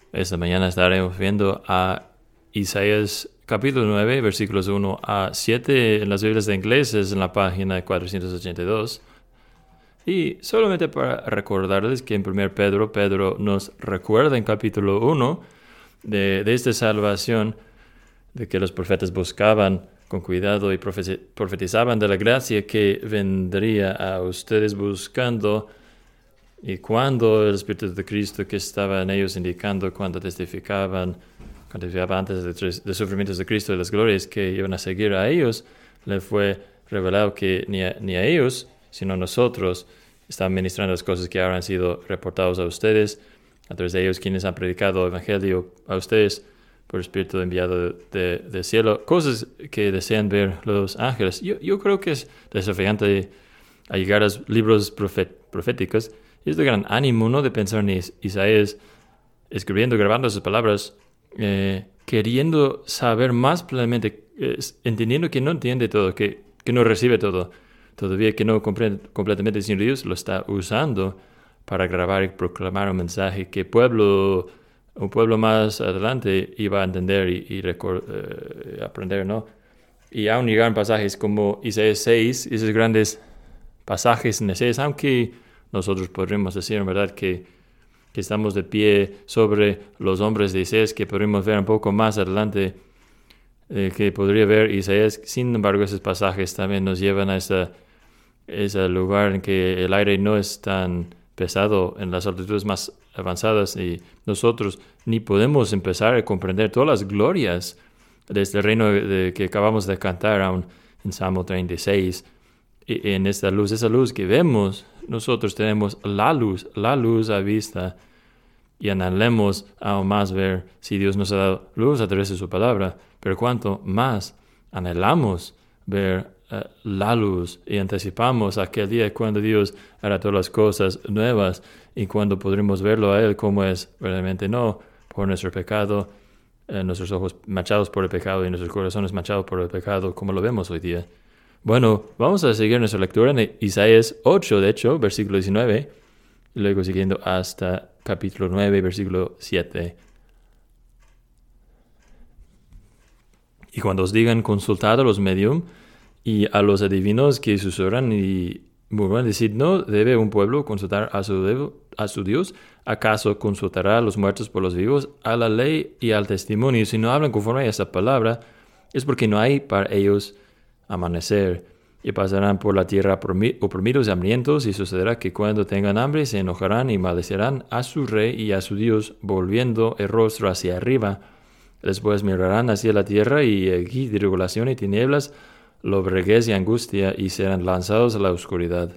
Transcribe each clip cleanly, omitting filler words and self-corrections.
Esta mañana estaremos viendo a Isaías capítulo 9, versículos 1 a 7 en las Biblias de inglés, es en la página 482. Y solamente para recordarles que en 1 Pedro, Pedro nos recuerda en capítulo 1 de esta salvación, de que los profetas buscaban con cuidado y profetizaban de la gracia que vendría a ustedes buscando. Y cuando el Espíritu de Cristo que estaba en ellos indicando, cuando testificaba antes de los sufrimientos de Cristo y las glorias que iban a seguir a ellos, le fue revelado que ni a ellos, sino a nosotros, están ministrando las cosas que ahora han sido reportadas a ustedes, a través de ellos quienes han predicado el Evangelio a ustedes por el Espíritu enviado del cielo, cosas que desean ver los ángeles. Yo creo que es desafiante a llegar a los libros proféticos. Y es de gran ánimo, ¿no?, de pensar en Isaías escribiendo, grabando esas palabras, queriendo saber más plenamente, entendiendo que no entiende todo, que no recibe todo, todavía que no comprende completamente, sin Dios lo está usando para grabar y proclamar un mensaje que un pueblo más adelante iba a entender y aprender, ¿no? Y aún llegaron pasajes como Isaías 6, esos grandes pasajes en Isaías, aunque nosotros podríamos decir en verdad que estamos de pie sobre los hombres de Isaías, que podríamos ver un poco más adelante, que podría ver Isaías. Sin embargo, esos pasajes también nos llevan a ese lugar en que el aire no es tan pesado en las altitudes más avanzadas y nosotros ni podemos empezar a comprender todas las glorias de este reino que acabamos de cantar aún en Salmo 36. Y en esa luz que vemos, nosotros tenemos la luz a vista, y anhelemos aún más ver si Dios nos ha dado luz a través de su palabra, pero cuanto más anhelamos ver la luz y anticipamos aquel día cuando Dios hará todas las cosas nuevas y cuando podremos verlo a Él como es verdaderamente, no por nuestro pecado, nuestros ojos manchados por el pecado y nuestros corazones manchados por el pecado como lo vemos hoy día. Bueno, vamos a seguir nuestra lectura en Isaías 8, de hecho, versículo 19, y luego siguiendo hasta capítulo 9, versículo 7. Y cuando os digan, consultad a los medium y a los adivinos que susurran y murmuran, decid, ¿no debe un pueblo consultar a su Dios? ¿Acaso consultará a los muertos por los vivos, a la ley y al testimonio? Si no hablan conforme a esta palabra, es porque no hay para ellos amanecer, y pasarán por la tierra oprimidos y hambrientos, y sucederá que cuando tengan hambre se enojarán y maldecirán a su rey y a su Dios, volviendo el rostro hacia arriba. Después mirarán hacia la tierra y allí tribulación y tinieblas, lobreguez y angustia, y serán lanzados a la oscuridad.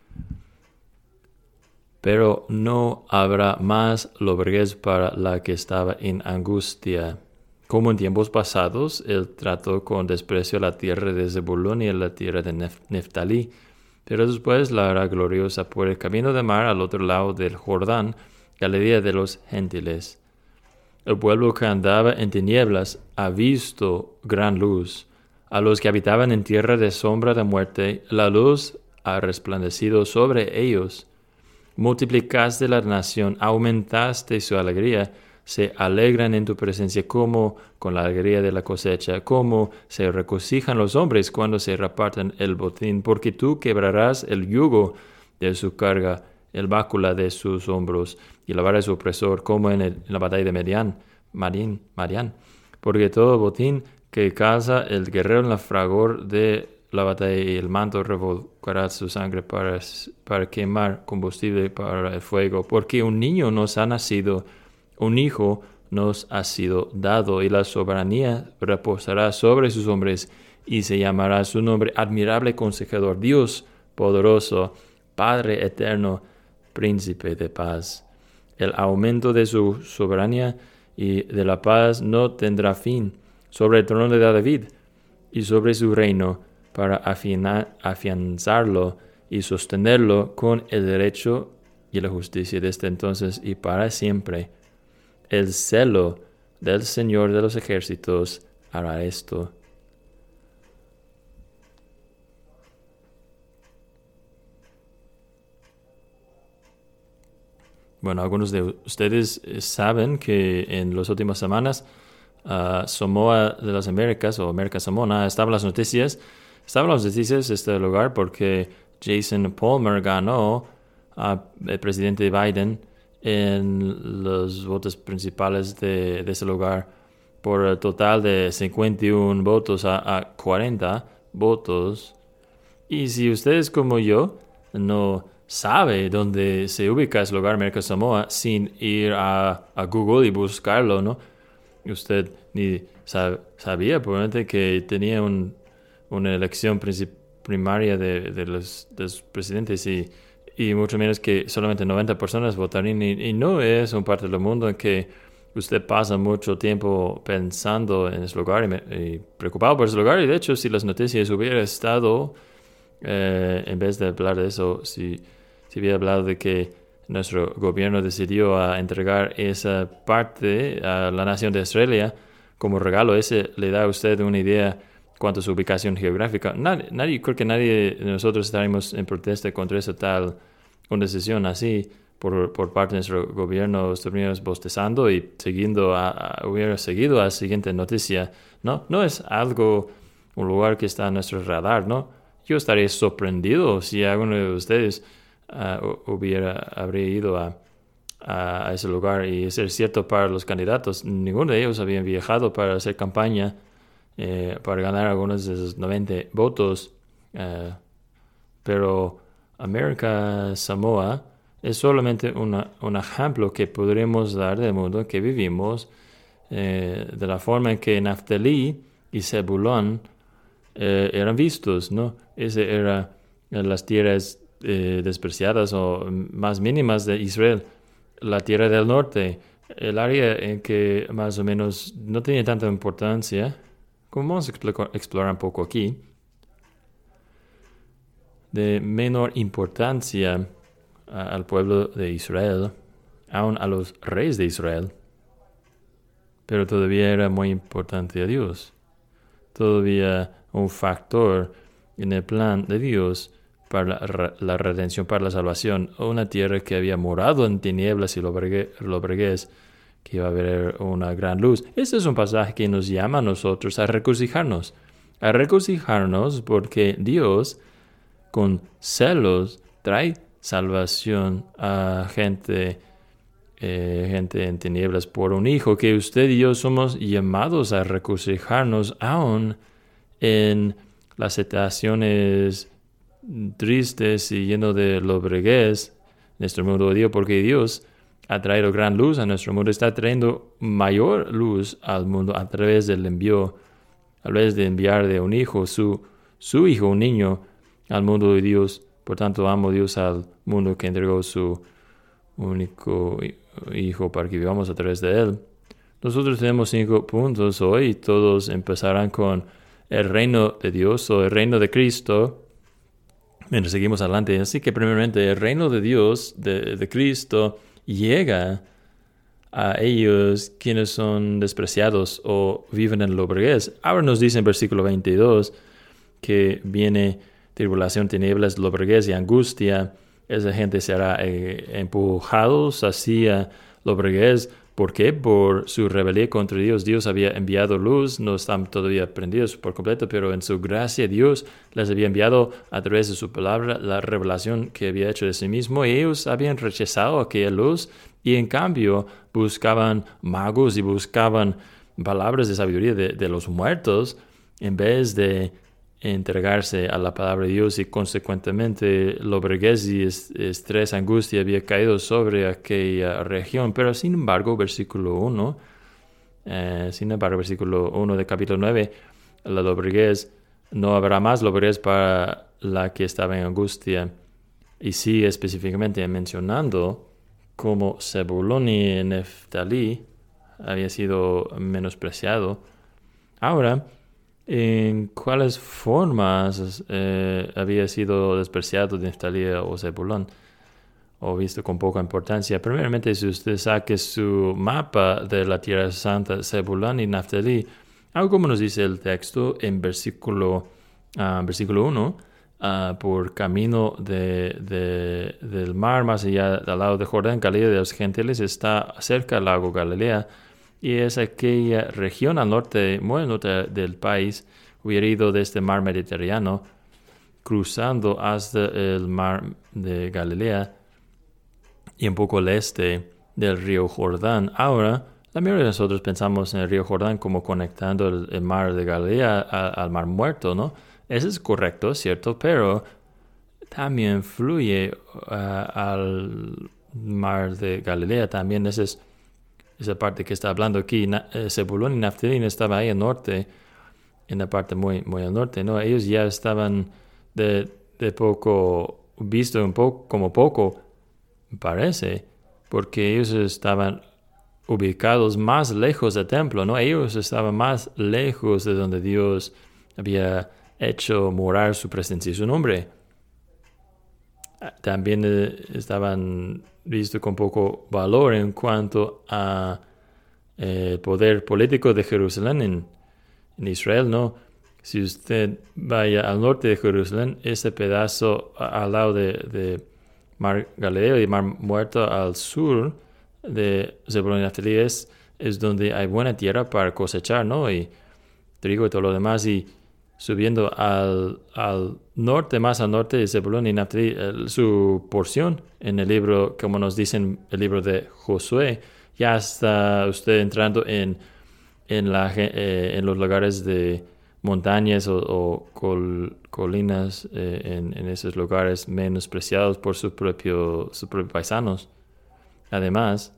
Pero no habrá más lobreguez para la que estaba en angustia. Como en tiempos pasados, él trató con desprecio la tierra de Zebulón y la tierra de Neftalí, pero después la hará gloriosa por el camino de mar al otro lado del Jordán, Galilea de los gentiles. El pueblo que andaba en tinieblas ha visto gran luz. A los que habitaban en tierra de sombra de muerte, la luz ha resplandecido sobre ellos. Multiplicaste la nación, aumentaste su alegría, se alegran en tu presencia como con la alegría de la cosecha, como se regocijan los hombres cuando se reparten el botín, porque tú quebrarás el yugo de su carga, el bácula de sus hombros, y la vara de su opresor, como en la batalla de Madián. Porque todo botín que caza el guerrero en la fragor de la batalla y el manto revolcará su sangre para quemar combustible para el fuego, porque un niño nos ha nacido, un hijo nos ha sido dado, y la soberanía reposará sobre sus hombres, y se llamará su nombre admirable consejador, Dios poderoso, Padre eterno, príncipe de paz. El aumento de su soberanía y de la paz no tendrá fin sobre el trono de David y sobre su reino, para afianzarlo y sostenerlo con el derecho y la justicia desde entonces y para siempre. El celo del Señor de los ejércitos hará esto. Bueno, algunos de ustedes saben que en las últimas semanas Samoa de las Américas o América Samoana estaban las noticias este lugar porque Jason Palmer ganó al presidente Biden en los votos principales de ese lugar por el total de 51 votos a 40 votos. Y si ustedes como yo no sabe dónde se ubica ese lugar, América Samoa, sin ir a Google y buscarlo, ¿no? Usted ni sabía probablemente que tenía una elección primaria de los presidentes y mucho menos que solamente 90 personas votarían. Y no es un parte del mundo en que usted pasa mucho tiempo pensando en ese lugar y preocupado por ese lugar. Y de hecho, si las noticias hubieran estado, en vez de hablar de eso, si hubiera hablado de que nuestro gobierno decidió entregar esa parte a la nación de Australia como regalo, ese le da a usted una idea cuanto a su ubicación geográfica. Creo que nadie de nosotros estaremos en protesta contra una decisión así por parte de nuestro gobierno. Estuviéramos bostezando y hubiera seguido a la siguiente noticia. No es un lugar que está en nuestro radar, ¿no? Yo estaría sorprendido si alguno de ustedes habría ido a ese lugar. Y es cierto para los candidatos. Ninguno de ellos habían viajado para hacer campaña para ganar algunos de esos 90 votos. Pero América Samoa es solamente un ejemplo que podremos dar del mundo en que vivimos, de la forma en que Naftali y Zebulón eran vistos, ¿no? Ese eran las tierras despreciadas o más mínimas de Israel, la tierra del norte, el área en que más o menos no tenía tanta importancia, como vamos a explorar un poco aquí, de menor importancia al pueblo de Israel, aún a los reyes de Israel, pero todavía era muy importante a Dios, todavía un factor en el plan de Dios para la redención, para la salvación, una tierra que había morado en tinieblas y lobreguez, que iba a haber una gran luz. Este es un pasaje que nos llama a nosotros a regocijarnos porque Dios con celos trae salvación a gente en tinieblas por un hijo, que usted y yo somos llamados a regocijarnos aún en las situaciones tristes y lleno de lobreguez en nuestro mundo de Dios, porque Dios ha traído gran luz a nuestro mundo, está trayendo mayor luz al mundo a través de enviar de un hijo, su hijo, un niño, al mundo de Dios. Por tanto, amo a Dios al mundo que entregó su único hijo para que vivamos a través de él. Nosotros tenemos 5 puntos hoy y todos empezarán con el reino de Dios o el reino de Cristo. Bueno, seguimos adelante. Así que primeramente el reino de Dios, de Cristo, llega a ellos quienes son despreciados o viven en lobreguez. Ahora nos dice en versículo 22 que viene tribulación, tinieblas, lobreguez y angustia. Esa gente será empujados hacia lobreguez. ¿Por qué? Por su rebelión contra Dios. Dios había enviado luz, no están todavía prendidos por completo, pero en su gracia Dios les había enviado a través de su palabra la revelación que había hecho de sí mismo, y ellos habían rechazado aquella luz y en cambio buscaban magos y buscaban palabras de sabiduría de los muertos en vez de entregarse a la palabra de Dios, y consecuentemente lobreguez y estrés, angustia había caído sobre aquella región. Pero sin embargo, versículo 1 de capítulo 9, la lobreguez, no habrá más lobreguez para la que estaba en angustia, y sigue específicamente mencionando cómo Zebulón y Neftalí había sido menospreciado. Ahora, ¿en cuáles formas había sido despreciado Neftalí o Zebulón, o visto con poca importancia? Primeramente, si usted saque su mapa de la Tierra Santa, Zebulón y Neftalí, algo como nos dice el texto en versículo 1, por camino del mar, más allá del lado de Jordán. Galilea de los Gentiles está cerca del lago Galilea, y es aquella región al norte, muy al norte del país, hubiera ido desde el mar Mediterráneo, cruzando hasta el mar de Galilea y un poco al este del río Jordán. Ahora, la mayoría de nosotros pensamos en el río Jordán como conectando el mar de Galilea al mar Muerto, ¿no? Eso es correcto, es cierto, pero también fluye al mar de Galilea. También esa parte que está hablando aquí. Zebulón y Naftalí estaba ahí al norte, en la parte muy, muy al norte, ¿no? Ellos ya estaban de poco visto, un poco como poco, parece, porque ellos estaban ubicados más lejos del templo, ¿no? Ellos estaban más lejos de donde Dios había hecho morar su presencia y su nombre. También estaban vistos con poco valor en cuanto a el poder político de Jerusalén en Israel, ¿no? Si usted vaya al norte de Jerusalén, ese pedazo al lado de Mar Galileo y Mar Muerto al sur de Zebulón y Naftalí es donde hay buena tierra para cosechar, ¿no? Y trigo y todo lo demás. Y subiendo al norte, más al norte de Zebulón y Naftalí, su porción en el libro, como nos dicen el libro de Josué, ya está usted entrando en los lugares de montañas o colinas, en esos lugares menospreciados por sus propios paisanos. Además,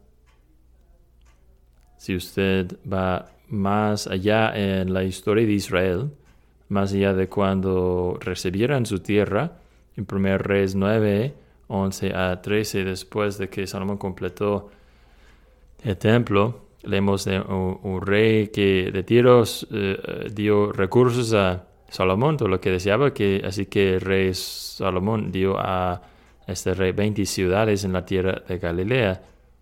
si usted va más allá en la historia de Israel, más allá de cuando recibieron su tierra, en 1 Reyes 9, 11 a 13, después de que Salomón completó el templo, leemos de un rey que de Tiro dio recursos a Salomón, todo lo que deseaba, así que el rey Salomón dio a este rey 20 ciudades en la tierra de Galilea.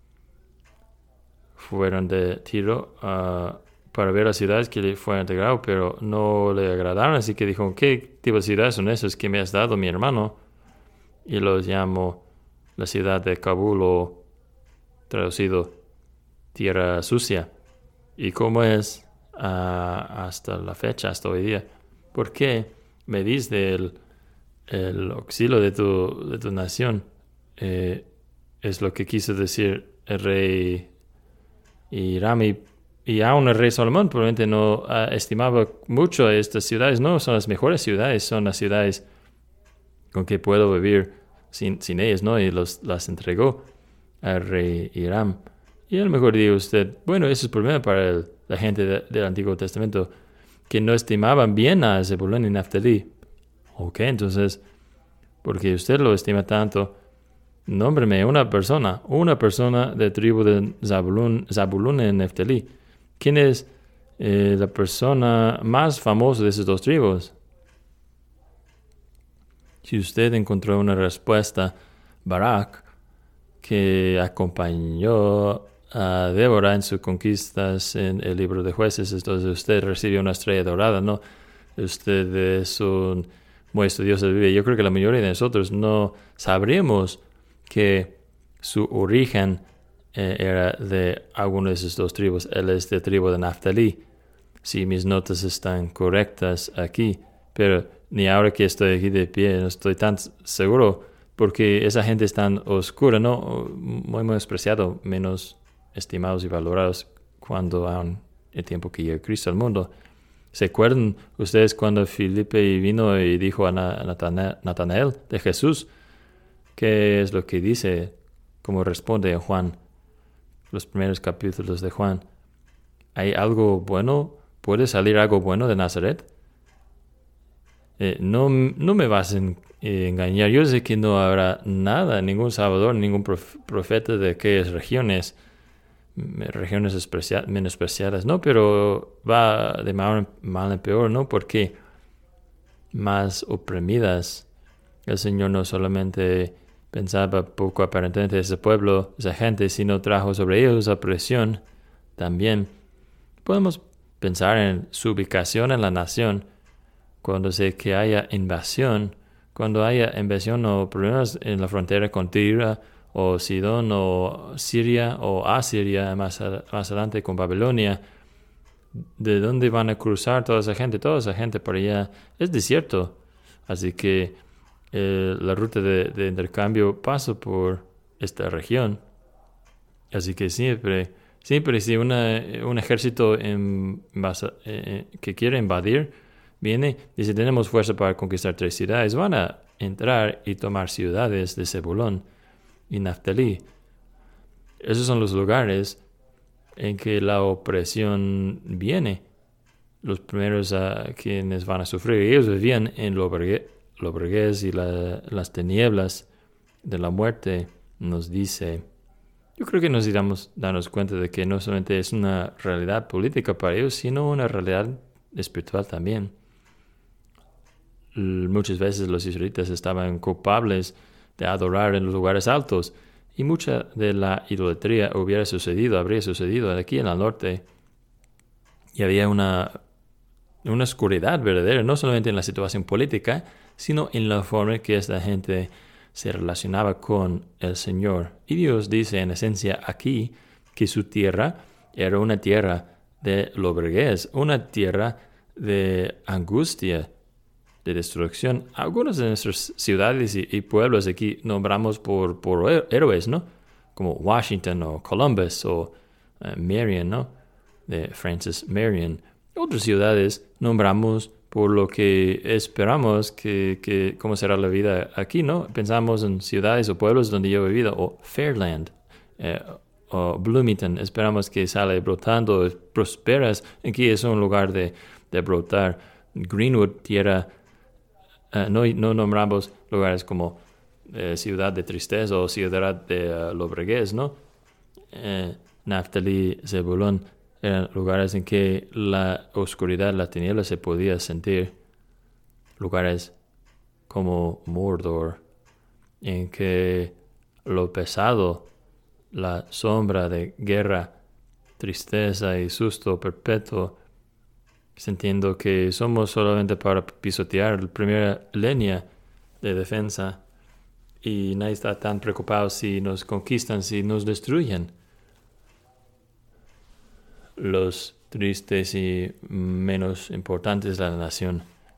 Fueron de Tiro para ver las ciudades que le fueron entregadas, pero no le agradaron, así que dijo, ¿qué tipo de ciudades son esas que me has dado, mi hermano? Y los llamó la ciudad de Kabul, o traducido, tierra sucia. ¿Y cómo es hasta la fecha, hasta hoy día? ¿Por qué me dice el auxilio de tu nación? Es lo que quiso decir el rey Hiram, y aún el rey Salomón probablemente no estimaba mucho a estas ciudades. No son las mejores ciudades, son las ciudades con que puedo vivir sin ellas, ¿no? Y las entregó al rey Hiram. Y a lo mejor diga usted, bueno, eso es problema para la gente del Antiguo Testamento, que no estimaban bien a Zebulón y Naftalí. Ok, entonces, porque usted lo estima tanto, nómbreme una persona de tribu de Zabulón y Naftalí. ¿Quién es la persona más famosa de esas dos tribus? Si usted encontró una respuesta, Barak, que acompañó a Débora en sus conquistas en el libro de Jueces, entonces usted recibió una estrella dorada, ¿no? Usted es un muy estudioso de Biblia. Yo creo que la mayoría de nosotros no sabríamos que su origen era de alguna de esas dos tribus. Él es de tribu de Naftalí, si mis notas están correctas aquí, pero ni ahora que estoy aquí de pie no estoy tan seguro, porque esa gente es tan oscura, ¿no? Muy despreciado, menos estimados y valorados cuando aún el tiempo que llega Cristo al mundo. ¿Se acuerdan ustedes cuando Felipe vino y dijo a Natanael de Jesús? ¿Qué es lo que dice? ¿Cómo responde en Juan? Los primeros capítulos de Juan. ¿Hay algo bueno? ¿Puede salir algo bueno de Nazaret? No me vas a engañar. Yo sé que no habrá nada, ningún salvador, ningún profeta de aquellas regiones menospreciadas, ¿no? Pero va de mal en peor, ¿no? Porque más oprimidas. El Señor no solamente pensaba poco aparentemente de ese pueblo, esa gente, sino trajo sobre ellos opresión también. Podemos pensar en su ubicación en la nación. Cuando sé que haya invasión, Cuando haya invasión o problemas en la frontera con Tiro o Sidón o Siria o Asiria, más adelante con Babilonia, ¿de dónde van a cruzar toda esa gente? Toda esa gente por allá es desierto. Así que la ruta de intercambio pasa por esta región. Así que siempre si un ejército que quiere invadir viene y si tenemos fuerza para conquistar 3 ciudades, van a entrar y tomar ciudades de Zebulón y Naftalí. Esos son los lugares en que la opresión viene. Los primeros a quienes van a sufrir. Ellos vivían en Lobregués y las tinieblas de la muerte, nos dice. Yo creo que nos iremos darnos cuenta de que no solamente es una realidad política para ellos, sino una realidad espiritual también. Muchas veces los israelitas estaban culpables de adorar en los lugares altos y mucha de la idolatría habría sucedido aquí en el norte. Y había una oscuridad verdadera, no solamente en la situación política, sino en la forma que esta gente se relacionaba con el Señor. Y Dios dice en esencia aquí que su tierra era una tierra de lobreguez, una tierra de angustia, de destrucción. Algunas de nuestras ciudades y pueblos aquí nombramos por héroes, ¿no? Como Washington o Columbus o Marion, ¿no? De Francis Marion. Otras ciudades nombramos por lo que esperamos que cómo será la vida aquí, ¿no? Pensamos en ciudades o pueblos donde yo he vivido, o Fairland, o Bloomington. Esperamos que sale brotando, prosperas. Aquí es un lugar de brotar. Greenwood, tierra. No nombramos lugares como ciudad de tristeza o ciudad de lobreguez, ¿no? Naftalí, Zebulón, eran lugares en que la oscuridad, la tiniebla se podía sentir. Lugares como Mordor, en que lo pesado, la sombra de guerra, tristeza y susto perpetuo, sintiendo que somos solamente para pisotear la primera línea de defensa y nadie está tan preocupado si nos conquistan, si nos destruyen. Los tristes y menos importantes de la nación.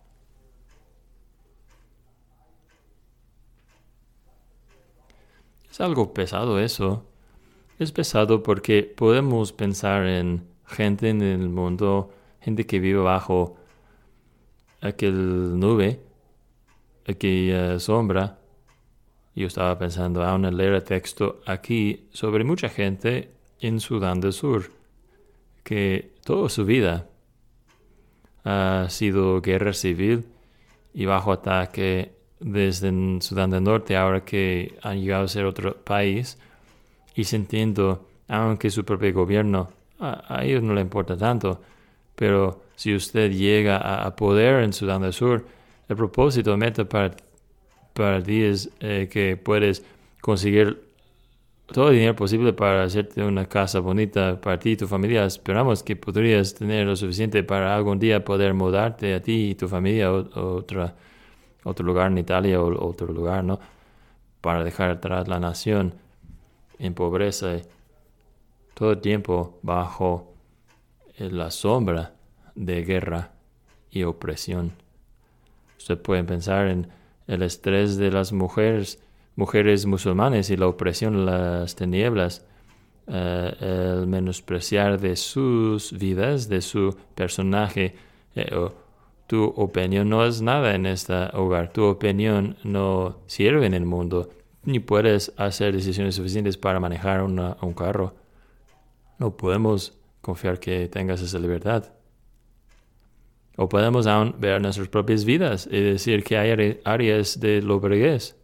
Es algo pesado eso. Es pesado porque podemos pensar en gente en el mundo, gente que vive bajo aquel nube, aquella sombra. Yo estaba pensando aún al leer el texto aquí sobre mucha gente en Sudán del Sur, que toda su vida ha sido guerra civil y bajo ataque desde Sudán del Norte, ahora que han llegado a ser otro país, y sintiendo, aunque su propio gobierno a ellos no le importa tanto, pero si usted llega a poder en Sudán del Sur, el propósito, meta para ti es que puedes conseguir todo el dinero posible para hacerte una casa bonita para ti y tu familia. Esperamos que podrías tener lo suficiente para algún día poder mudarte a ti y tu familia a otro lugar en Italia o otro lugar, ¿no? Para dejar atrás la nación en pobreza todo el tiempo bajo la sombra de guerra y opresión. Usted puede pensar en el estrés de las mujeres musulmanes y la opresión, las tinieblas, el menospreciar de sus vidas, de su personaje. Tu opinión no es nada en este hogar. Tu opinión no sirve en el mundo. Ni puedes hacer decisiones suficientes para manejar un carro. No podemos confiar que tengas esa libertad. O podemos aún ver nuestras propias vidas y decir que hay áreas de lobreguez.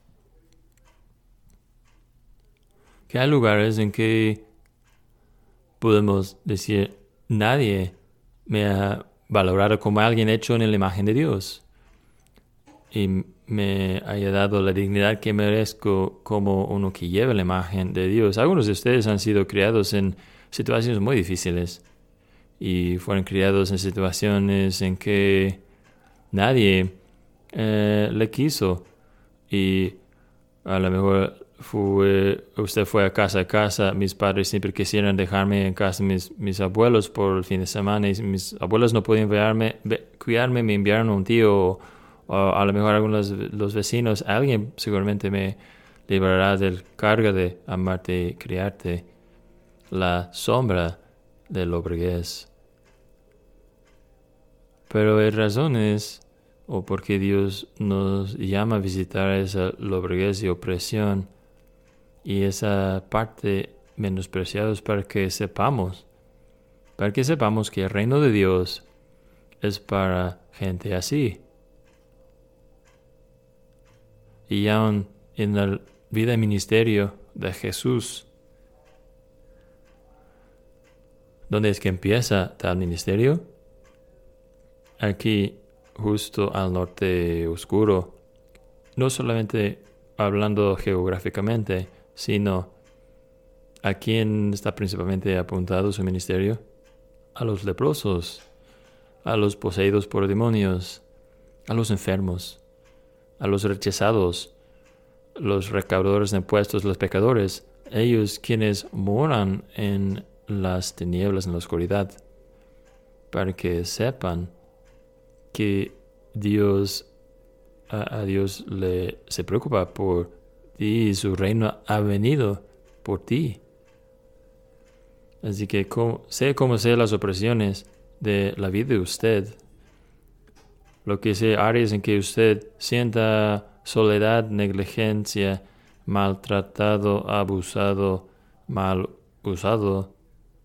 Que hay lugares en que podemos decir, nadie me ha valorado como alguien hecho en la imagen de Dios y me haya dado la dignidad que merezco como uno que lleva la imagen de Dios. Algunos de ustedes han sido criados en situaciones muy difíciles y fueron criados en situaciones en que nadie le quiso. Y a lo mejor usted fue a casa. Mis padres siempre quisieran dejarme en casa mis abuelos por el fin de semana y mis abuelos no podían cuidarme, me enviaron un tío o a lo mejor algunos los vecinos. Alguien seguramente me librará del cargo de amarte y criarte. La sombra de la obreguez. Pero hay razones o porque Dios nos llama a visitar esa lobreguez y opresión y esa parte menospreciada para que sepamos que el reino de Dios es para gente así. Y aún en la vida y ministerio de Jesús, ¿dónde es que empieza tal ministerio? Aquí, justo al norte oscuro, no solamente hablando geográficamente, sino a quién está principalmente apuntado su ministerio: a los leprosos, a los poseídos por demonios, a los enfermos, a los rechazados, los recaudadores de impuestos, los pecadores, ellos quienes moran en las tinieblas, en la oscuridad, para que sepan que a Dios se preocupa por ti y su reino ha venido por ti. Así que sé cómo sean las opresiones de la vida de usted, lo que sea áreas en que usted sienta soledad, negligencia, maltratado, abusado, mal usado,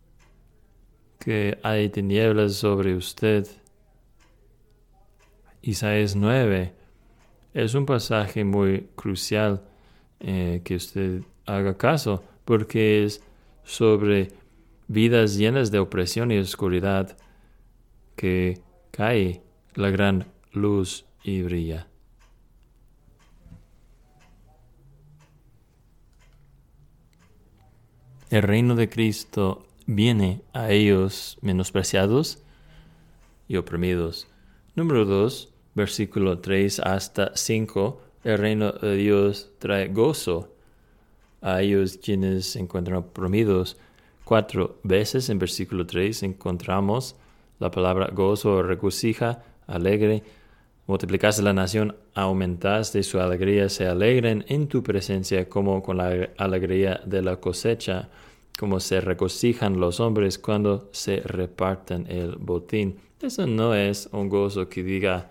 que hay tinieblas sobre usted. Isaías 9 es un pasaje muy crucial que usted haga caso, porque es sobre vidas llenas de opresión y oscuridad que cae la gran luz y brilla. El reino de Cristo viene a ellos menospreciados y oprimidos. Número 2, versículo 3 hasta 5. El reino de Dios trae gozo a ellos quienes se encuentran oprimidos. 4 veces en versículo 3 encontramos la palabra gozo, regocija, alegre. Multiplicaste la nación, aumentaste su alegría, se alegren en tu presencia como con la alegría de la cosecha, como se regocijan los hombres cuando se reparten el botín. Eso no es un gozo que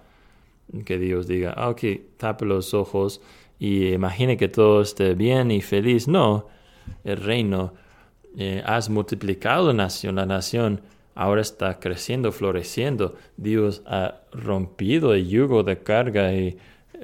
Dios diga, ok, tape los ojos y imagine que todo esté bien y feliz. No, el reino, has multiplicado la nación ahora está creciendo, floreciendo. Dios ha rompido el yugo de carga y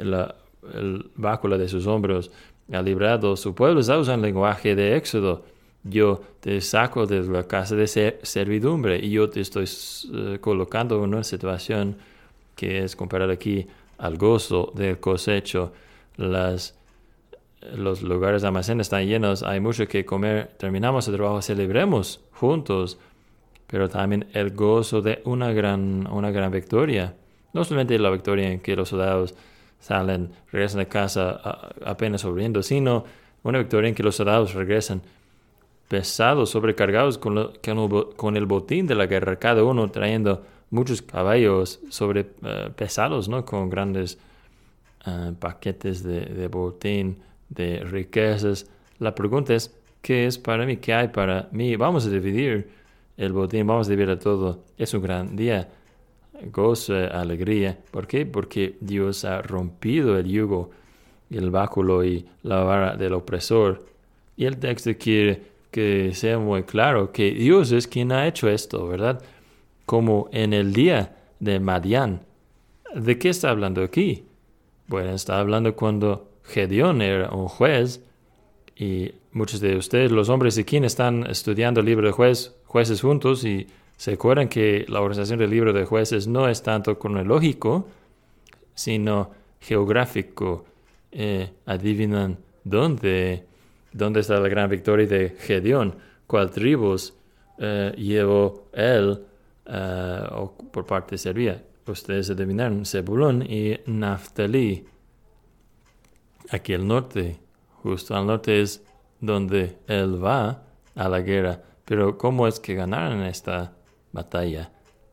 el báculo de sus hombros, ha librado su pueblo. Está usando el lenguaje de Éxodo. Yo te saco de la casa de servidumbre y yo te estoy colocando en una situación que es comparar aquí al gozo del cosecho. Los lugares de almacén están llenos, hay mucho que comer, terminamos el trabajo, celebremos juntos, pero también el gozo de una gran victoria. No solamente la victoria en que los soldados regresan a casa apenas sobreviviendo, sino una victoria en que los soldados regresan pesados, sobrecargados con el botín de la guerra, cada uno trayendo muchos caballos pesados, ¿no? Con grandes paquetes de botín, de riquezas. La pregunta es, ¿qué es para mí? ¿Qué hay para mí? Vamos a dividir el botín, vamos a dividir todo. Es un gran día, gozo, alegría. ¿Por qué? Porque Dios ha rompido el yugo, el báculo y la vara del opresor. Y el texto quiere que sea muy claro que Dios es quien ha hecho esto, ¿verdad? Como en el día de Madián. ¿De qué está hablando aquí? Bueno, está hablando cuando Gedeón era un juez, y muchos de ustedes, los hombres de quien están estudiando el libro de jueces juntos, y se acuerdan que la organización del libro de jueces no es tanto cronológico, sino geográfico. Adivinan dónde está la gran victoria de Gedeón, cuál tribus llevó él por parte de Serbia. ustedes adivinan, Zebulón y Naftalí. Aquí al norte, justo al norte es donde él va a la guerra. Pero ¿cómo es que ganaron esta batalla?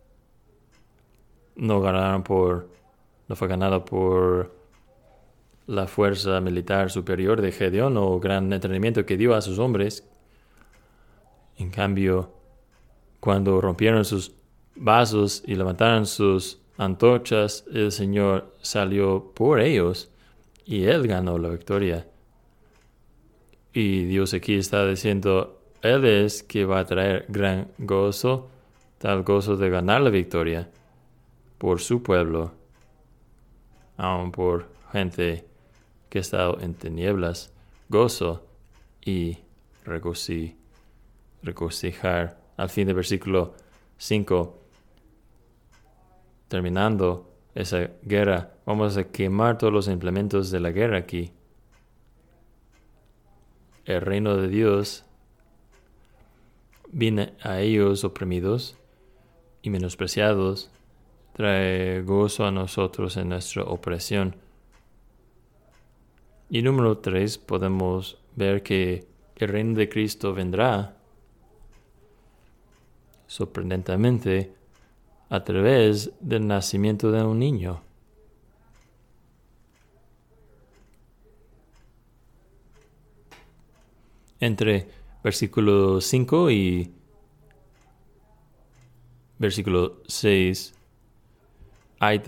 No fue ganado por la fuerza militar superior de Gedeón o gran entrenamiento que dio a sus hombres. En cambio, cuando rompieron sus vasos y levantaron sus antorchas, el Señor salió por ellos y Él ganó la victoria. Y Dios aquí está diciendo, Él es que va a traer gran gozo, tal gozo de ganar la victoria por su pueblo, aun por gente que ha estado en tinieblas, gozo y regocijar. Al fin del versículo 5, terminando esa guerra, vamos a quemar todos los implementos de la guerra aquí. El reino de Dios viene a ellos oprimidos y menospreciados, trae gozo a nosotros en nuestra opresión. Y número 3, podemos ver que el reino de Cristo vendrá sorprendentemente a través del nacimiento de un niño. Entre versículo 5 y versículo 6 hay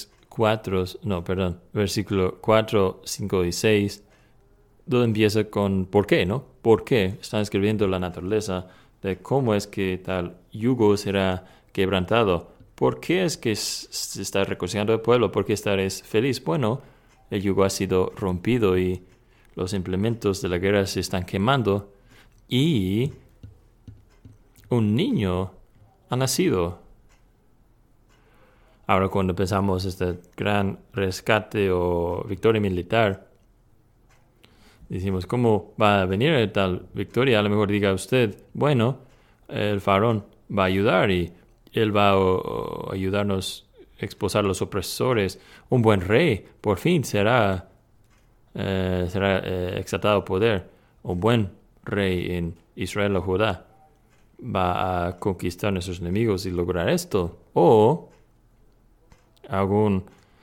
versículo 4, 5 y 6, donde empieza con ¿por qué? ¿No? ¿Por qué? Están escribiendo la naturaleza de cómo es que tal yugo será quebrantado. ¿Por qué es que se está reconciliando el pueblo? ¿Por qué estaréis feliz? Bueno, el yugo ha sido rompido y los implementos de la guerra se están quemando y un niño ha nacido. Ahora cuando pensamos este gran rescate o victoria militar, decimos, ¿cómo va a venir tal victoria? A lo mejor diga usted, bueno, el faraón va a ayudar y él va a ayudarnos a expulsar a los opresores. Un buen rey, por fin, será exaltado poder. Un buen rey en Israel o Judá va a conquistar a nuestros enemigos y lograr esto. O algún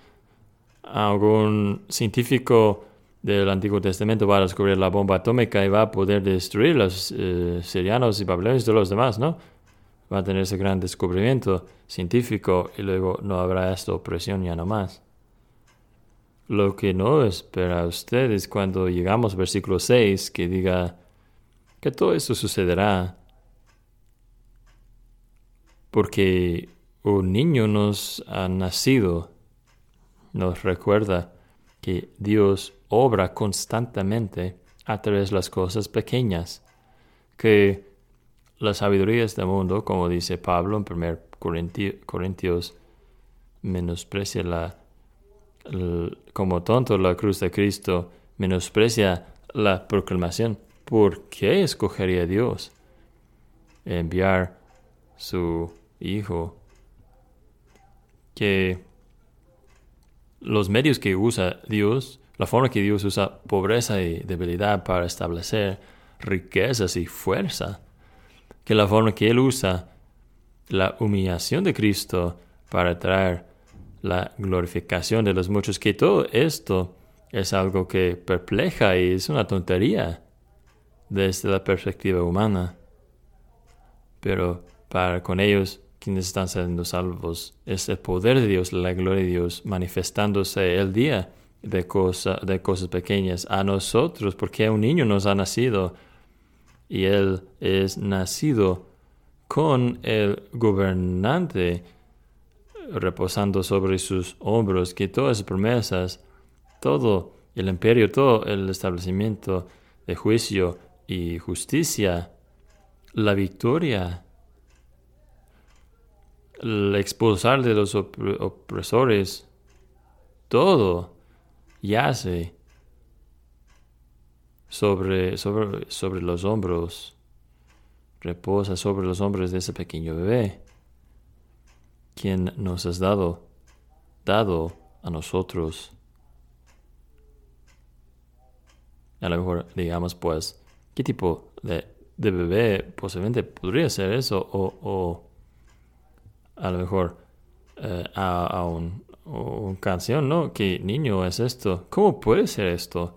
científico del Antiguo Testamento va a descubrir la bomba atómica y va a poder destruir los sirianos y babilonios y todos los demás, ¿no? Va a tener ese gran descubrimiento científico y luego no habrá esta opresión ya no más. Lo que no espera usted es cuando llegamos al versículo 6 que diga que todo esto sucederá porque un niño nos ha nacido. Nos recuerda que Dios obra constantemente a través de las cosas pequeñas, que la sabiduría de este mundo, como dice Pablo en 1 Corintios, menosprecia como tonto la cruz de Cristo, menosprecia la proclamación. ¿Por qué escogería Dios enviar su Hijo? Que los medios que usa Dios, la forma que Dios usa pobreza y debilidad para establecer riquezas y fuerza, que la forma que Él usa la humillación de Cristo para traer la glorificación de los muchos, que todo esto es algo que perpleja y es una tontería desde la perspectiva humana. Pero con ellos, quienes están siendo salvos, es el poder de Dios, la gloria de Dios manifestándose el día de cosas pequeñas a nosotros, porque un niño nos ha nacido y Él es nacido con el gobernante reposando sobre sus hombros, que todas las promesas, todo el imperio, todo el establecimiento de juicio y justicia, la victoria, el expulsar de los opresores, todo yace sobre los hombros, reposa sobre los hombros de ese pequeño bebé, quien nos has dado dado a nosotros. A lo mejor digamos, pues, ¿qué tipo de bebé posiblemente podría ser eso? O a lo mejor a un canción, ¿no? ¿Qué niño es esto? ¿Cómo puede ser esto?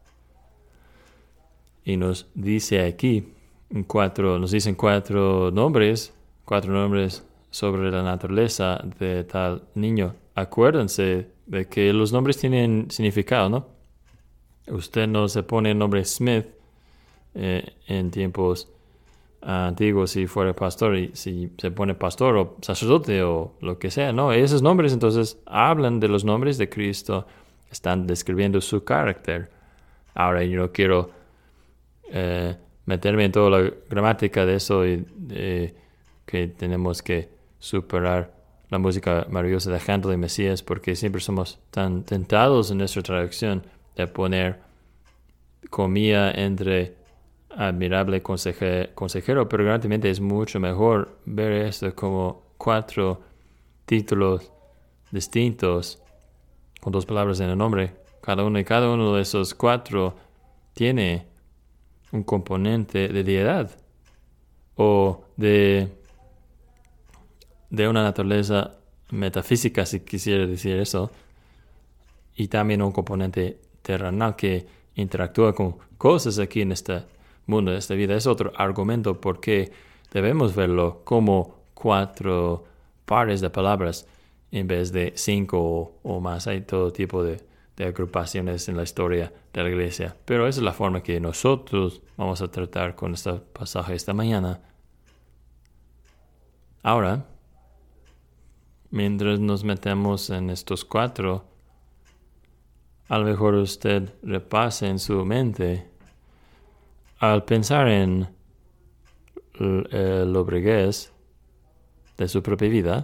Y nos dice aquí, nos dicen cuatro nombres sobre la naturaleza de tal niño. Acuérdense de que los nombres tienen significado, ¿no? Usted no se pone el nombre Smith en tiempos antiguos si fuera pastor, y si se pone pastor o sacerdote o lo que sea, ¿no? Esos nombres entonces hablan de los nombres de Cristo, están describiendo su carácter. Ahora yo no quiero meterme en toda la gramática de eso y que tenemos que superar la música maravillosa de Handel y Mesías, porque siempre somos tan tentados en nuestra traducción de poner comilla entre admirable consejero, pero realmente es mucho mejor ver esto como 4 títulos distintos con 2 palabras en el nombre. Cada uno de esos 4 tiene un componente de deidad o de una naturaleza metafísica, si quisiera decir eso, y también un componente terrenal que interactúa con cosas aquí en este mundo, en esta vida. Es otro argumento por qué debemos verlo como 4 pares de palabras en vez de 5 o más. Hay todo tipo de agrupaciones en la historia de la iglesia, pero esa es la forma que nosotros vamos a tratar con este pasaje esta mañana. Ahora, mientras nos metemos en estos 4, a lo mejor usted repase en su mente, al pensar en el lobreguez de su propia vida,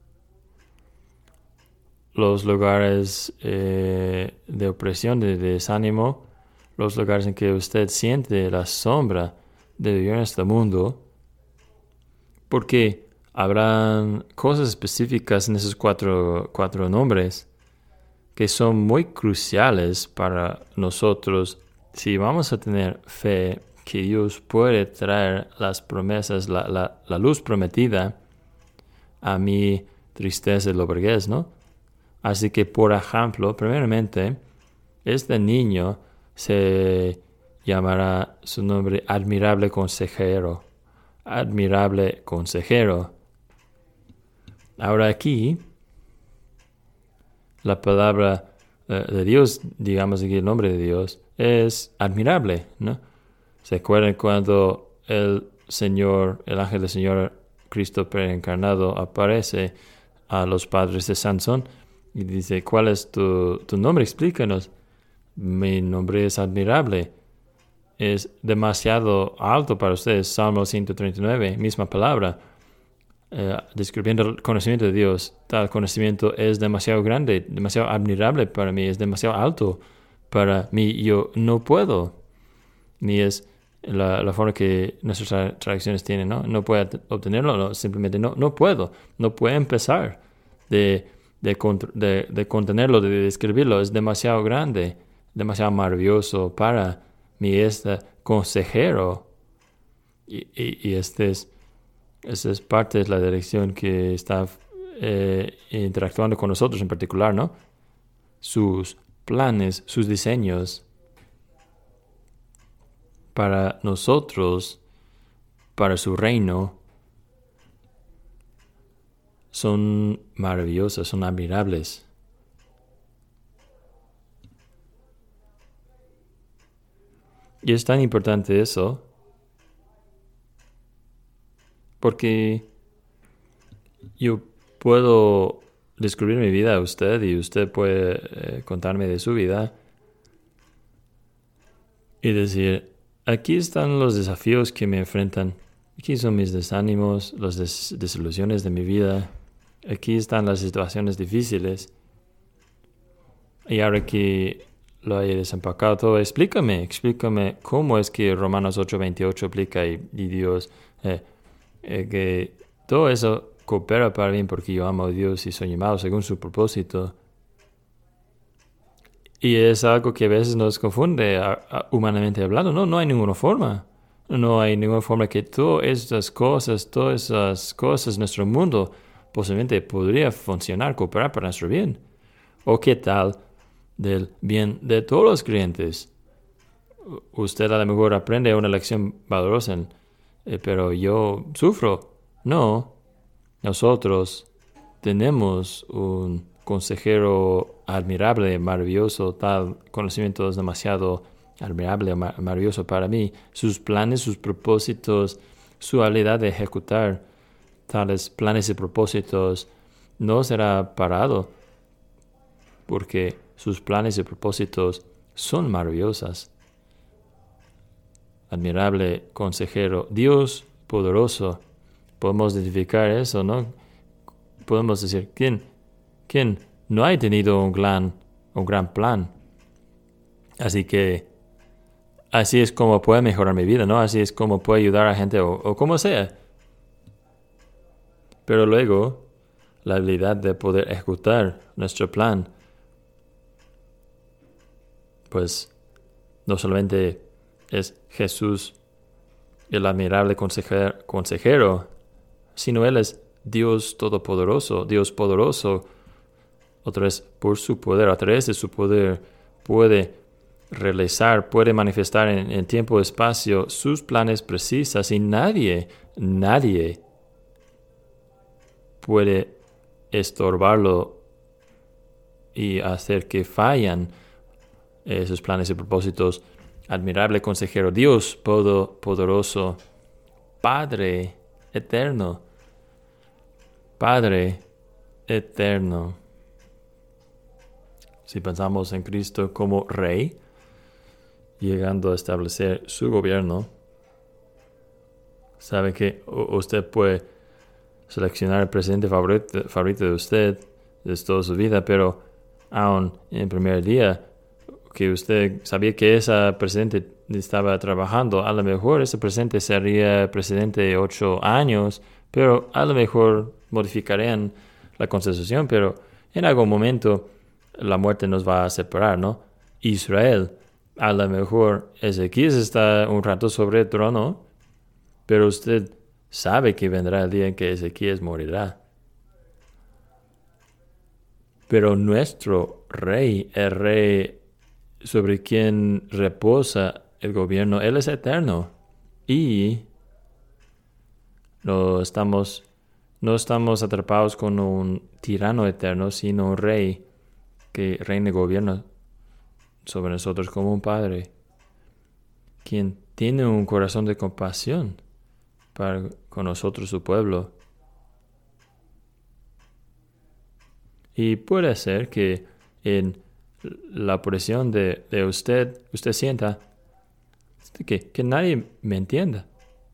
los lugares de opresión, de desánimo, los lugares en que usted siente la sombra de vivir en este mundo, porque habrán cosas específicas en esos cuatro nombres que son muy cruciales para nosotros si vamos a tener fe que Dios puede traer las promesas, la luz prometida a mi tristeza y lobreguez, ¿no? Así que, por ejemplo, primeramente, este niño se llamará su nombre admirable consejero. Admirable consejero. Ahora aquí, la palabra de Dios, digamos aquí el nombre de Dios, es admirable, ¿no? ¿Se acuerdan cuando el ángel del Señor Cristo preencarnado aparece a los padres de Sansón y dice, ¿cuál es tu nombre? Explícanos. Mi nombre es admirable. Es demasiado alto para ustedes. Salmo 139, misma palabra. Describiendo el conocimiento de Dios. Tal conocimiento es demasiado grande, demasiado admirable para mí, es demasiado alto para mí. Yo no puedo. Ni es la forma que nuestras traducciones tienen, ¿no? No puedo obtenerlo, no, simplemente no puedo. No puedo empezar de contenerlo, de describirlo. Es demasiado grande, demasiado maravilloso para mí este consejero. Y esa es parte de la dirección que está interactuando con nosotros en particular, ¿no? Sus planes, sus diseños para nosotros, para su reino, son maravillosos, son admirables. Y es tan importante eso, porque yo puedo descubrir mi vida a usted y usted puede contarme de su vida y decir, aquí están los desafíos que me enfrentan, aquí son mis desánimos, las desilusiones de mi vida, aquí están las situaciones difíciles. Y ahora que lo he desempacado todo, explícame cómo es que Romanos 8:28 aplica y Dios, que todo eso coopera para bien porque yo amo a Dios y soy llamado según su propósito. Y es algo que a veces nos confunde humanamente hablando. No hay ninguna forma. No hay ninguna forma que todas esas cosas, nuestro mundo, posiblemente podría funcionar, cooperar para nuestro bien. ¿O qué tal del bien de todos los creyentes? Usted a lo mejor aprende una lección valorosa, pero yo sufro. No, nosotros tenemos un consejero admirable, maravilloso, tal conocimiento es demasiado admirable, maravilloso para mí. Sus planes, sus propósitos, su habilidad de ejecutar tales planes y propósitos no será parado porque sus planes y propósitos son maravillosos. Admirable consejero, Dios poderoso. Podemos identificar eso, ¿no? Podemos decir, ¿quién no ha tenido un gran plan? Así que así es como puede mejorar mi vida, ¿no? Así es como puede ayudar a gente o como sea. Pero luego, la habilidad de poder ejecutar nuestro plan, pues no solamente es Jesús el admirable consejero, sino Él es Dios todopoderoso, Dios poderoso. Otra vez, por su poder, a través de su poder, puede realizar, puede manifestar en tiempo y espacio sus planes precisos y nadie puede estorbarlo y hacer que fallen esos planes y propósitos. Admirable consejero, Dios poderoso, Padre eterno, Padre eterno. Si pensamos en Cristo como Rey, llegando a establecer su gobierno, sabe que usted puede seleccionar el presidente favorito de usted de toda su vida, pero aún en el primer día que usted sabía que ese presidente estaba trabajando, a lo mejor ese presidente sería presidente 8 años, pero a lo mejor modificarían la constitución, pero en algún momento la muerte nos va a separar, ¿no? Israel, a lo mejor Ezequías está un rato sobre el trono, pero usted sabe que vendrá el día en que Ezequías morirá. Pero nuestro rey, el rey sobre quien reposa el gobierno, Él es eterno. Y no estamos atrapados con un tirano eterno, sino un rey que reina y gobierna sobre nosotros como un padre, quien tiene un corazón de compasión con nosotros, su pueblo. Y puede ser que en la presión de usted sienta que nadie me entienda.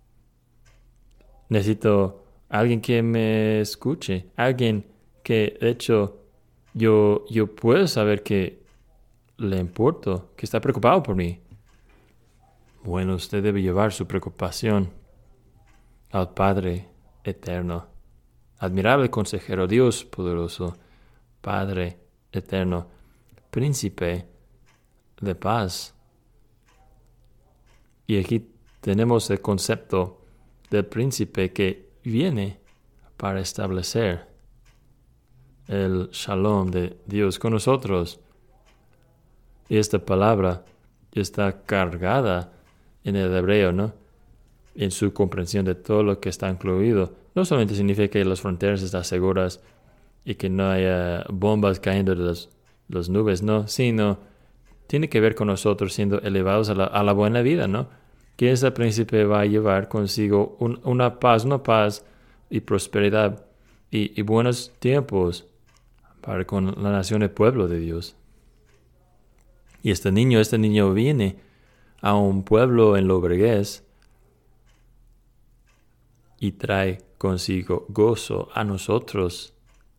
Necesito alguien que me escuche, alguien que de hecho yo puedo saber que le importo, que está preocupado por mí. Bueno, usted debe llevar su preocupación al Padre eterno, admirable consejero, Dios poderoso, Padre eterno, príncipe de paz. Y aquí tenemos el concepto del príncipe que viene para establecer el shalom de Dios con nosotros. Y esta palabra está cargada en el hebreo, ¿no? En su comprensión de todo lo que está incluido. No solamente significa que las fronteras están seguras y que no haya bombas cayendo de las nubes, no, sino tiene que ver con nosotros siendo elevados a la buena vida, ¿no? Que ese príncipe va a llevar consigo una paz y prosperidad y buenos tiempos para con la nación, el pueblo de Dios. Y este niño viene a un pueblo en Lobregués y trae consigo gozo a nosotros.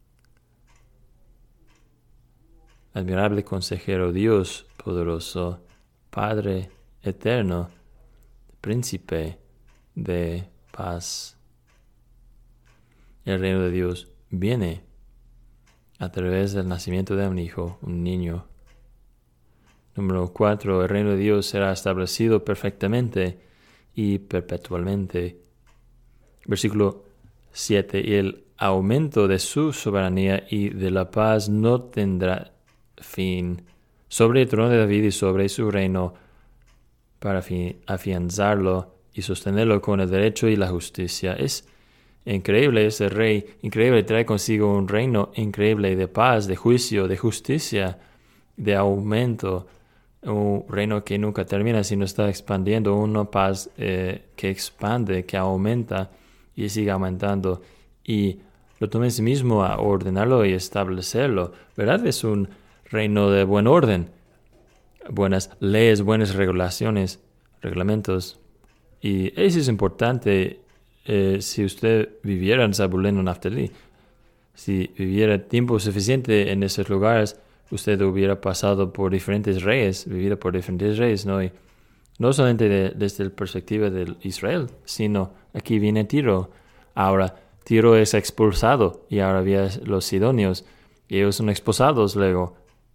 Admirable consejero, Dios poderoso, Padre eterno, príncipe de paz. El reino de Dios viene a través del nacimiento de un hijo, un niño. Número 4. El reino de Dios será establecido perfectamente y perpetualmente. Versículo 7. Y el aumento de su soberanía y de la paz no tendrá fin sobre el trono de David y sobre su reino, para afianzarlo y sostenerlo con el derecho y la justicia. Es increíble ese rey, increíble, trae consigo un reino increíble de paz, de juicio, de justicia, de aumento. Un reino que nunca termina, sino está expandiendo, una paz que expande, que aumenta y sigue aumentando. Y lo toma en sí mismo a ordenarlo y establecerlo. ¿Verdad? Es un reino de buen orden, buenas leyes, buenas regulaciones, reglamentos. Y eso es importante si usted viviera en Zabulón o Naftali. Si viviera tiempo suficiente en esos lugares, usted hubiera pasado por diferentes reyes, vivido por diferentes reyes, ¿no? Y no solamente desde la perspectiva de Israel, sino aquí viene Tiro. Ahora, Tiro es expulsado y ahora había los sidonios y ellos son expulsados luego.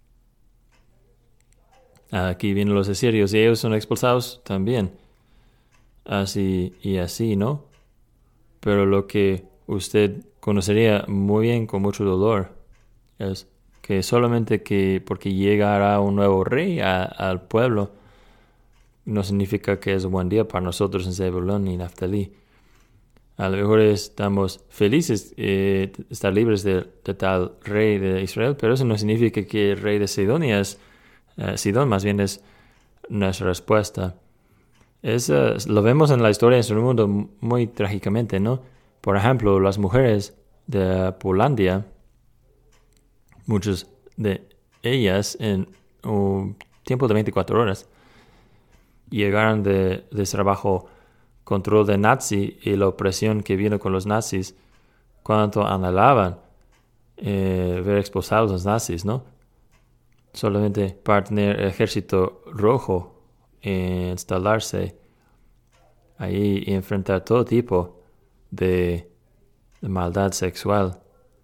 Aquí vienen los asirios y ellos son expulsados también. Así y así, ¿no? Pero lo que usted conocería muy bien con mucho dolor es que solamente que porque llegará un nuevo rey al pueblo no significa que es un buen día para nosotros en Zebulón y Naftali. A lo mejor estamos felices de estar libres de tal rey de Israel, pero eso no significa que el rey de Sidonia es Sidón, más bien es nuestra respuesta. Lo vemos en la historia de nuestro mundo muy trágicamente, ¿no? Por ejemplo, las mujeres de Polandia, muchas de ellas en un tiempo de 24 horas, llegaron de ser bajo control de nazi y la opresión que vino con los nazis, cuánto anhelaban ver expulsados los nazis, ¿no? Solamente para tener el ejército rojo instalarse ahí y enfrentar todo tipo de maldad sexual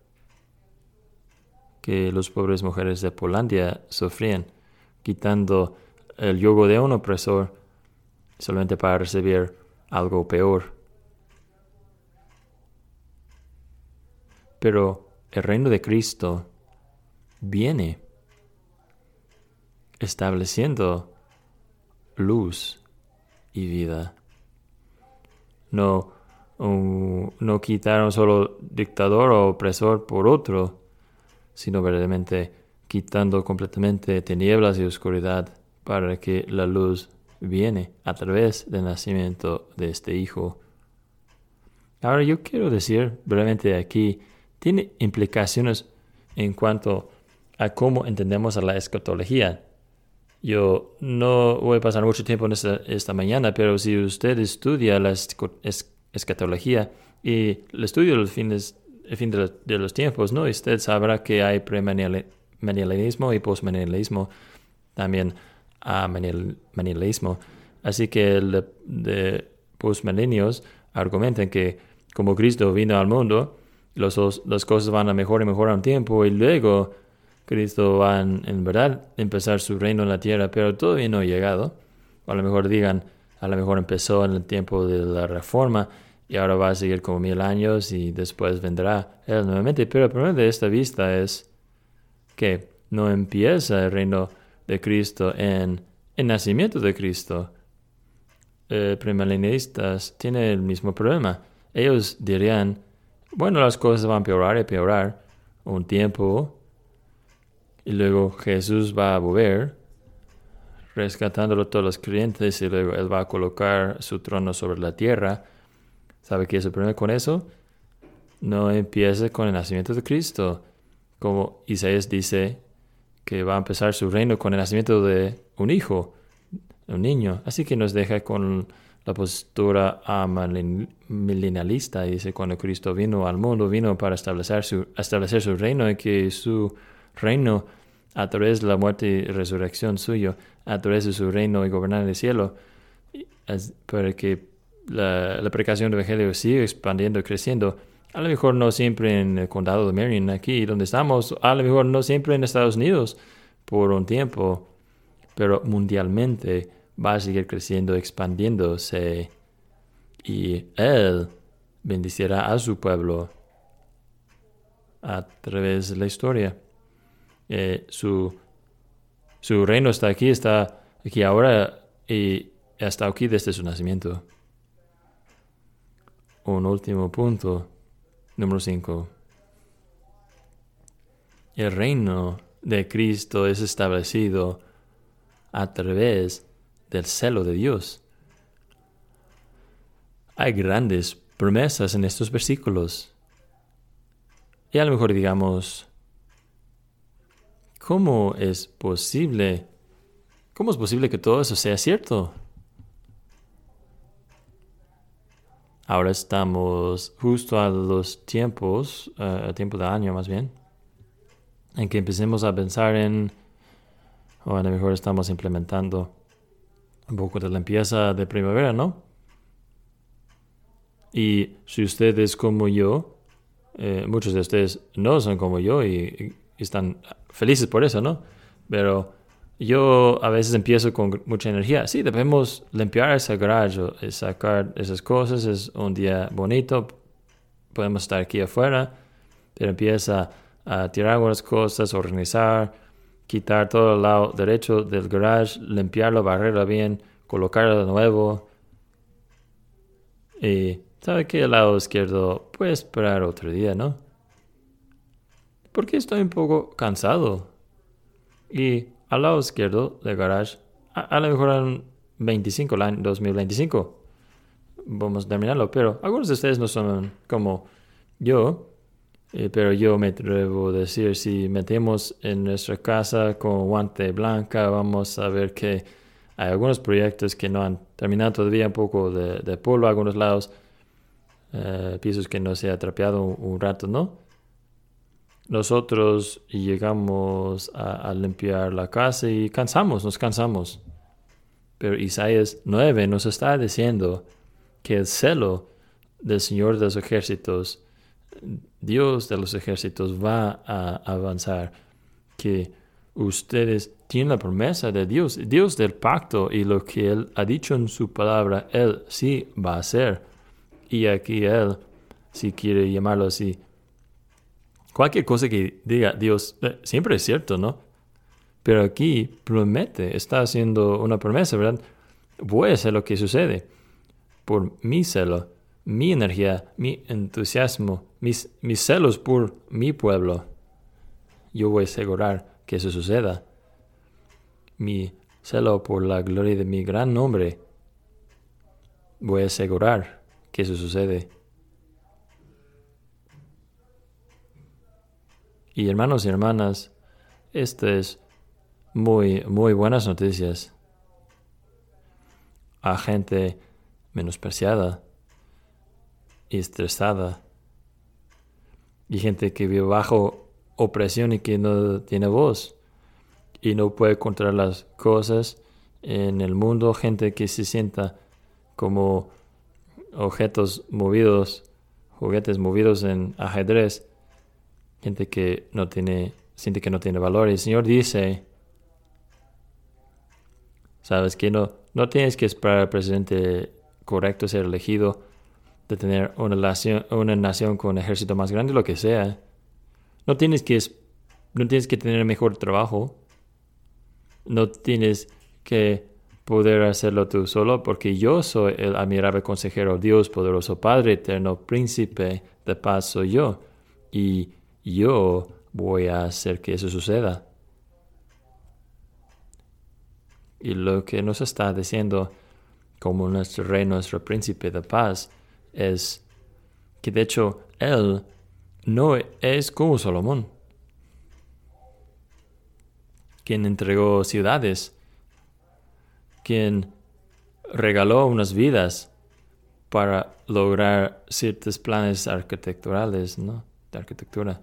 que las pobres mujeres de Polandia sufrían, quitando el yugo de un opresor solamente para recibir algo peor. Pero el reino de Cristo viene estableciendo luz y vida. No quitar un solo dictador o opresor por otro, sino verdaderamente quitando completamente tinieblas y oscuridad para que la luz viene a través del nacimiento de este Hijo. Ahora yo quiero decir brevemente aquí, tiene implicaciones en cuanto a cómo entendemos a la escatología. Yo no voy a pasar mucho tiempo en esta mañana, pero si usted estudia la escatología y el estudio del fin de los tiempos, ¿no? Usted sabrá que hay premilenialismo y postmilenialismo, también milenialismo. Así que de postmilenios argumentan que como Cristo vino al mundo, las cosas van a mejor y mejor a un tiempo y luego Cristo va en verdad empezar su reino en la tierra, pero todavía no ha llegado. O a lo mejor digan, a lo mejor empezó en el tiempo de la Reforma y ahora va a seguir como 1000 años y después vendrá Él nuevamente. Pero el problema de esta vista es que no empieza el reino de Cristo en el nacimiento de Cristo. Premilenialistas tienen el mismo problema. Ellos dirían, bueno, las cosas van a empeorar un tiempo y luego Jesús va a volver rescatándolo a todos los creyentes y luego Él va a colocar su trono sobre la tierra. ¿Sabe qué es el problema con eso? No empieza con el nacimiento de Cristo. Como Isaías dice que va a empezar su reino con el nacimiento de un hijo, un niño. Así que nos deja con la postura milenialista. Dice, cuando Cristo vino al mundo, vino para establecer su reino y que su reino, a través de la muerte y resurrección suyo, a través de su reino y gobernar el cielo, para que la predicación del Evangelio siga expandiendo y creciendo, A lo mejor no siempre en el condado de Marion, aquí donde estamos, a lo mejor no siempre en Estados Unidos por un tiempo, pero mundialmente va a seguir creciendo, expandiéndose, y Él bendecirá a su pueblo a través de la historia. Su reino está aquí ahora y ha estado aquí desde su nacimiento. Un último punto, número 5. El reino de Cristo es establecido a través del celo de Dios. Hay grandes promesas en estos versículos. Y a lo mejor digamos, ¿cómo es posible que todo eso sea cierto? Ahora estamos justo a los tiempos, a tiempo de año más bien, en que empecemos a pensar o a lo mejor estamos implementando un poco de limpieza de primavera, ¿no? Y si ustedes como yo, muchos de ustedes no son como yo y están felices por eso, ¿no? Pero yo a veces empiezo con mucha energía. Sí, debemos limpiar ese garage, sacar esas cosas. Es un día bonito. Podemos estar aquí afuera. Pero empieza a tirar algunas cosas, organizar, quitar todo el lado derecho del garage, limpiarlo, barrerlo bien, colocarlo de nuevo. Y ¿sabe qué? El lado izquierdo puede esperar otro día, ¿no? Porque estoy un poco cansado. Y al lado izquierdo del garage, a lo mejor en 2025, vamos a terminarlo. Pero algunos de ustedes no son como yo. Pero yo me atrevo a decir, si metemos en nuestra casa con guante blanca, vamos a ver que hay algunos proyectos que no han terminado todavía, un poco de polvo a algunos lados, pisos que no se ha trapeado un rato, ¿no? Nosotros llegamos a limpiar la casa y nos cansamos. Pero Isaías 9 nos está diciendo que el celo del Señor de los ejércitos, Dios de los ejércitos, va a avanzar, que ustedes tienen la promesa de Dios, Dios del pacto, y lo que Él ha dicho en su palabra, Él sí va a hacer. Y aquí Él, si quiere llamarlo así, cualquier cosa que diga Dios, siempre es cierto, ¿no? Pero aquí promete, está haciendo una promesa, ¿verdad? Voy a hacer lo que sucede por mi celo, mi energía, mi entusiasmo, mis celos por mi pueblo. Yo voy a asegurar que eso suceda. Mi celo por la gloria de mi gran nombre. Voy a asegurar que eso sucede. Y hermanos y hermanas, esta es muy, muy buenas noticias. A gente menospreciada y estresada, y gente que vive bajo opresión y que no tiene voz y no puede controlar las cosas en el mundo, gente que se sienta como juguetes movidos en ajedrez, gente que siente que no tiene valor. Y el Señor dice, sabes que no tienes que esperar al presidente correcto ser elegido, de tener una nación con un ejército más grande, lo que sea. No tienes que tener mejor trabajo. No tienes que poder hacerlo tú solo, porque yo soy el admirable consejero, Dios poderoso, Padre eterno, príncipe de paz soy yo. Y yo voy a hacer que eso suceda. Y lo que nos está diciendo como nuestro rey, nuestro príncipe de paz, es que de hecho Él no es como Salomón, quien entregó ciudades, quien regaló unas vidas para lograr ciertos planes arquitecturales, ¿no? De arquitectura.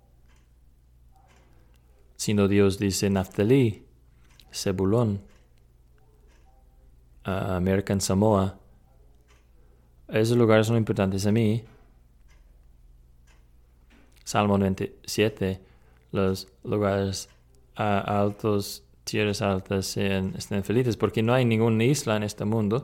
Sino Dios dice Naftalí, Zebulón, American Samoa. Esos lugares son importantes a mí. Salmo 97, los lugares altos, tierras altas estén felices, porque no hay ninguna isla en este mundo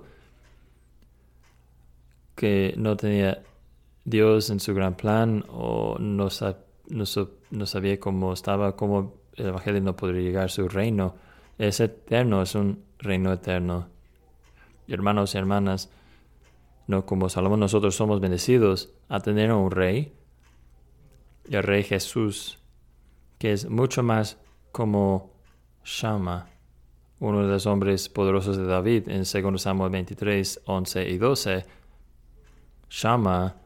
que no tenía Dios en su gran plan o no sabía cómo estaba, cómo el Evangelio no podría llegar a su reino. Es eterno, es un reino eterno. Hermanos y hermanas, no como Salomón, nosotros somos bendecidos a tener un rey, el rey Jesús, que es mucho más como Shama, uno de los hombres poderosos de David, en 2 Samuel 23, 11 y 12. Shama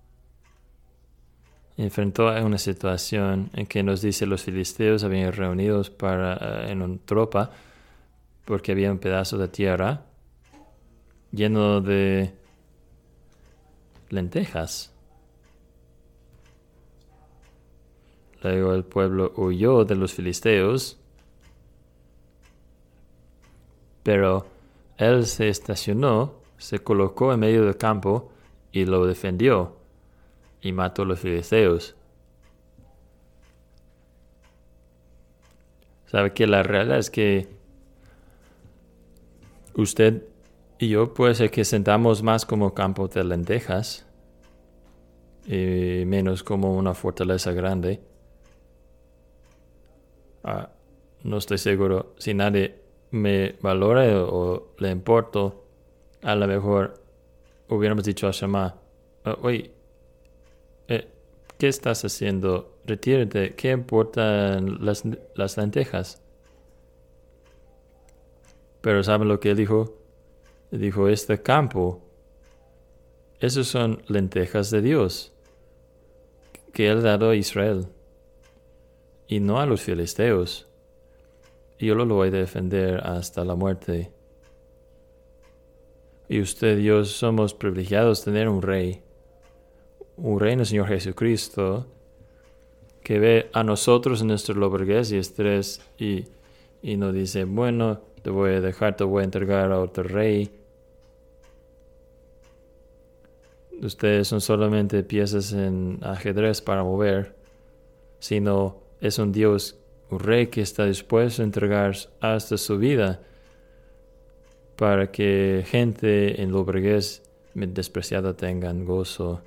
enfrentó a una situación en que nos dice los filisteos habían reunidos en una tropa porque había un pedazo de tierra lleno de lentejas. Luego el pueblo huyó de los filisteos, pero él se estacionó, se colocó en medio del campo y lo defendió y mató a los filisteos. ¿Sabe que la realidad es que usted y yo puede ser que sentamos más como campo de lentejas y menos como una fortaleza grande? No estoy seguro. Si nadie me valora o le importo, a lo mejor hubiéramos dicho a Shama, oye, ¿qué estás haciendo? Retírate. ¿Qué importan las lentejas? Pero ¿saben lo que él dijo? Él dijo, este campo, esos son lentejas de Dios que él ha dado a Israel y no a los filisteos. Y yo lo voy a defender hasta la muerte. Y usted y yo somos privilegiados de tener un rey en el Señor Jesucristo, que ve a nosotros en nuestra lobreguez y estrés y nos dice, bueno, te voy a dejar, te voy a entregar a otro rey. Ustedes son solamente piezas en ajedrez para mover, sino es un Dios, un rey que está dispuesto a entregar hasta su vida para que gente en lobreguez despreciada tengan gozo.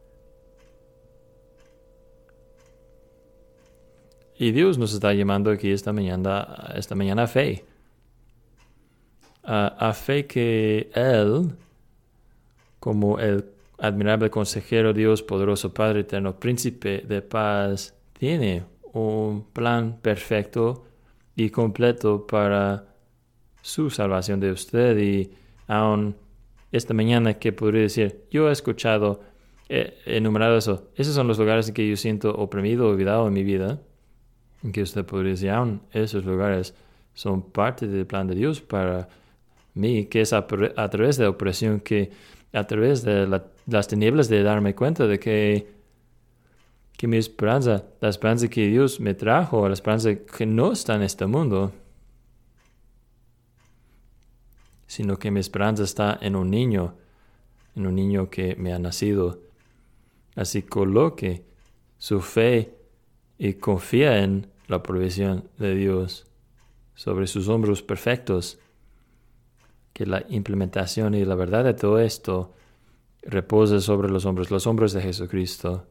Y Dios nos está llamando aquí esta mañana a fe. A fe que Él, como el admirable consejero, Dios poderoso, Padre eterno, príncipe de paz, tiene un plan perfecto y completo para su salvación de usted. Y aún esta mañana que podría decir, yo he escuchado, enumerado eso. Esos son los lugares en que yo siento oprimido, olvidado en mi vida. En que usted podría decir, aún esos lugares son parte del plan de Dios para mí, que es a través de la opresión, que a través de las tinieblas de darme cuenta de que mi esperanza, la esperanza que Dios me trajo, la esperanza que no está en este mundo, sino que mi esperanza está en un niño que me ha nacido. Así coloque su fe y confía en la provisión de Dios sobre sus hombros perfectos, que la implementación y la verdad de todo esto reposa sobre los hombros de Jesucristo.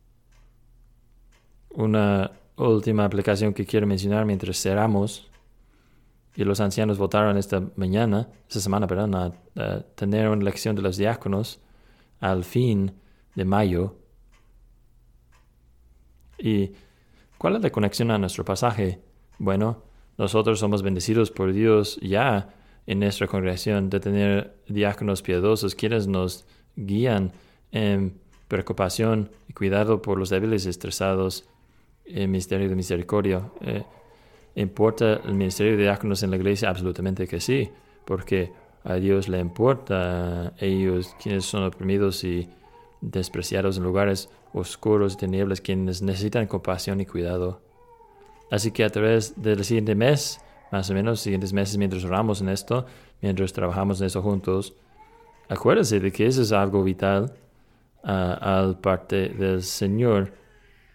Una última aplicación que quiero mencionar mientras cerramos, y los ancianos votaron esta semana, a tener una elección de los diáconos al fin de mayo. ¿Y cuál es la conexión a nuestro pasaje? Bueno, nosotros somos bendecidos por Dios ya en nuestra congregación de tener diáconos piadosos quienes nos guían en preocupación y cuidado por los débiles y estresados en ministerio de misericordia. ¿Importa el ministerio de diáconos en la iglesia? Absolutamente que sí, porque a Dios le importa a ellos quienes son oprimidos y despreciados en lugares oscuros y tinieblas, quienes necesitan compasión y cuidado. Así que a través del siguiente mes, más o menos, siguientes meses, mientras oramos en esto, mientras trabajamos en eso juntos, acuérdense de que eso es algo vital al parte del Señor.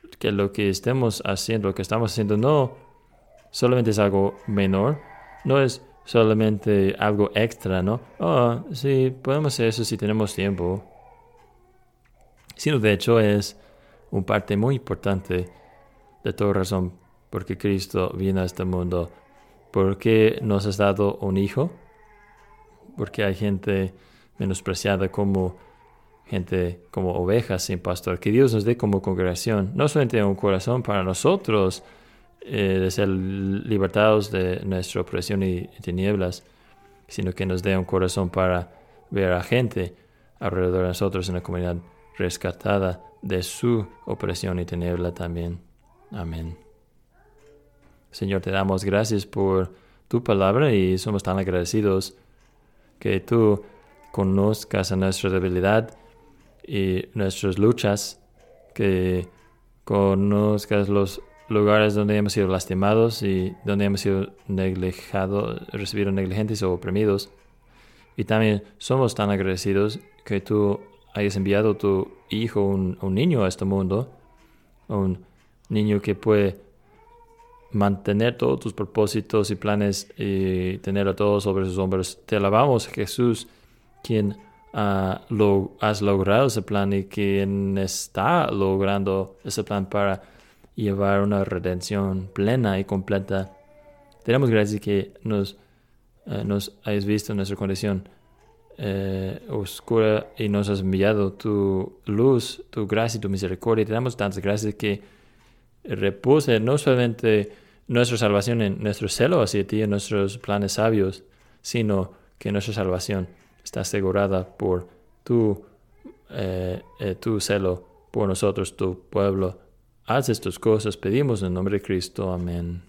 que lo que estemos haciendo, lo que estamos haciendo, no solamente es algo menor, no es solamente algo extra, ¿no? Oh, sí, podemos hacer eso si tenemos tiempo. Sino de hecho es una parte muy importante de toda razón porque Cristo vino a este mundo. Porque nos has dado un hijo. Porque hay gente menospreciada como gente, como ovejas sin pastor. Que Dios nos dé como congregación, no solamente un corazón para nosotros, de ser libertados de nuestra opresión y tinieblas, sino que nos dé un corazón para ver a gente alrededor de nosotros en la comunidad rescatada de su opresión y tiniebla también. Amén. Señor, te damos gracias por tu palabra y somos tan agradecidos que tú conozcas a nuestra debilidad y nuestras luchas, que conozcas los lugares donde hemos sido lastimados y donde hemos sido recibido negligentes o oprimidos. Y también somos tan agradecidos que tú hayas enviado tu hijo, un niño a este mundo, un niño que puede mantener todos tus propósitos y planes y tenerlo todo sobre sus hombros. Te alabamos, Jesús, quien has logrado ese plan y quien está logrando ese plan para llevar una redención plena y completa. Te damos gracias que nos hayas visto en nuestra condición oscura y nos has enviado tu luz, tu gracia y tu misericordia. Te damos tantas gracias que repose no solamente nuestra salvación en nuestro celo hacia ti, en nuestros planes sabios, sino que nuestra salvación está asegurada por tu celo por nosotros, tu pueblo. Haz estas cosas, pedimos en el nombre de Cristo. Amén.